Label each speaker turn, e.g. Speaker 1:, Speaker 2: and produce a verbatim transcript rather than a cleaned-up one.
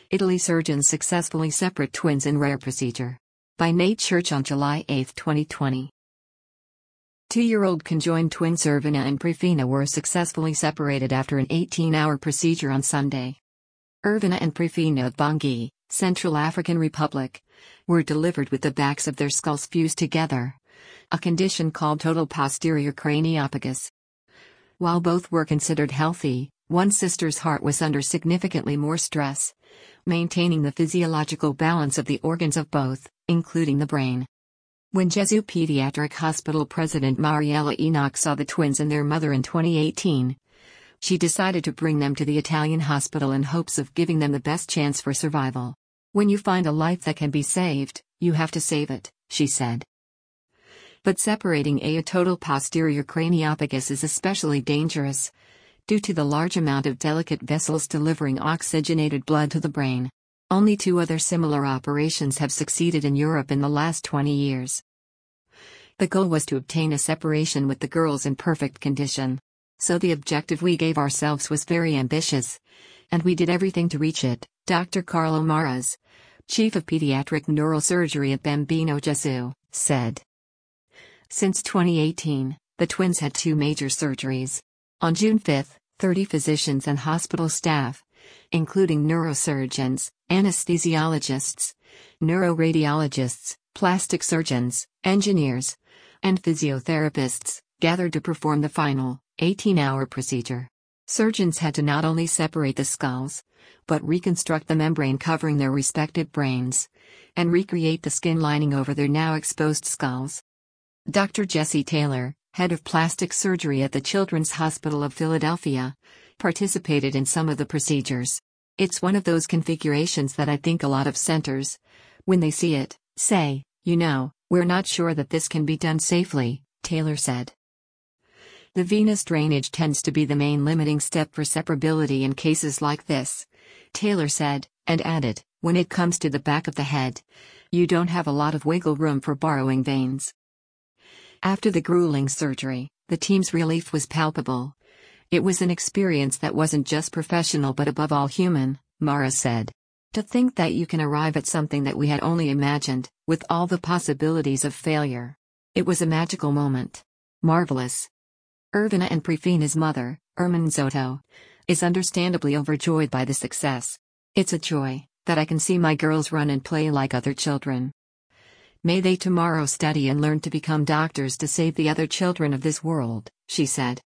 Speaker 1: Italy surgeons successfully separate twins in rare procedure. By Nate Church on July eighth, twenty twenty. Two-year-old conjoined twins Irvina and Prefina were successfully separated after an eighteen-hour procedure on Sunday. Irvina and Prefina of Bangui, Central African Republic, were delivered with the backs of their skulls fused together, a condition called total posterior craniopagus. While both were considered healthy, one sister's heart was under significantly more stress, maintaining the physiological balance of the organs of both, including the brain. When Gesù Pediatric Hospital President Mariella Enoch saw the twins and their mother in twenty eighteen, she decided to bring them to the Italian hospital in hopes of giving them the best chance for survival. "When you find a life that can be saved, you have to save it," she said. But separating a total posterior craniopagus is especially dangerous, due to the large amount of delicate vessels delivering oxygenated blood to the brain. Only two other similar operations have succeeded in Europe in the last twenty years. The goal was to obtain a separation with the girls in perfect condition. So the objective we gave ourselves was very ambitious, and we did everything to reach it, Doctor Carlo Maras, chief of pediatric neurosurgery at Bambino Gesù, said. Since twenty eighteen, the twins had two major surgeries. On June fifth, thirty physicians and hospital staff, including neurosurgeons, anesthesiologists, neuroradiologists, plastic surgeons, engineers, and physiotherapists, gathered to perform the final, eighteen-hour procedure. Surgeons had to not only separate the skulls, but reconstruct the membrane covering their respective brains, and recreate the skin lining over their now exposed skulls. Doctor Jesse Taylor, head of plastic surgery at the Children's Hospital of Philadelphia, participated in some of the procedures. "It's one of those configurations that I think a lot of centers, when they see it, say, you know, we're not sure that this can be done safely," Taylor said. The venous drainage tends to be the main limiting step for separability in cases like this, Taylor said, and added, "When it comes to the back of the head, you don't have a lot of wiggle room for borrowing veins." After the grueling surgery, the team's relief was palpable. "It was an experience that wasn't just professional but above all human," Mara said. "To think that you can arrive at something that we had only imagined, with all the possibilities of failure. It was a magical moment. Marvelous." Irvina and Prefina's mother, Ermin Zotto, is understandably overjoyed by the success. "It's a joy, that I can see my girls run and play like other children. May they tomorrow study and learn to become doctors to save the other children of this world," she said.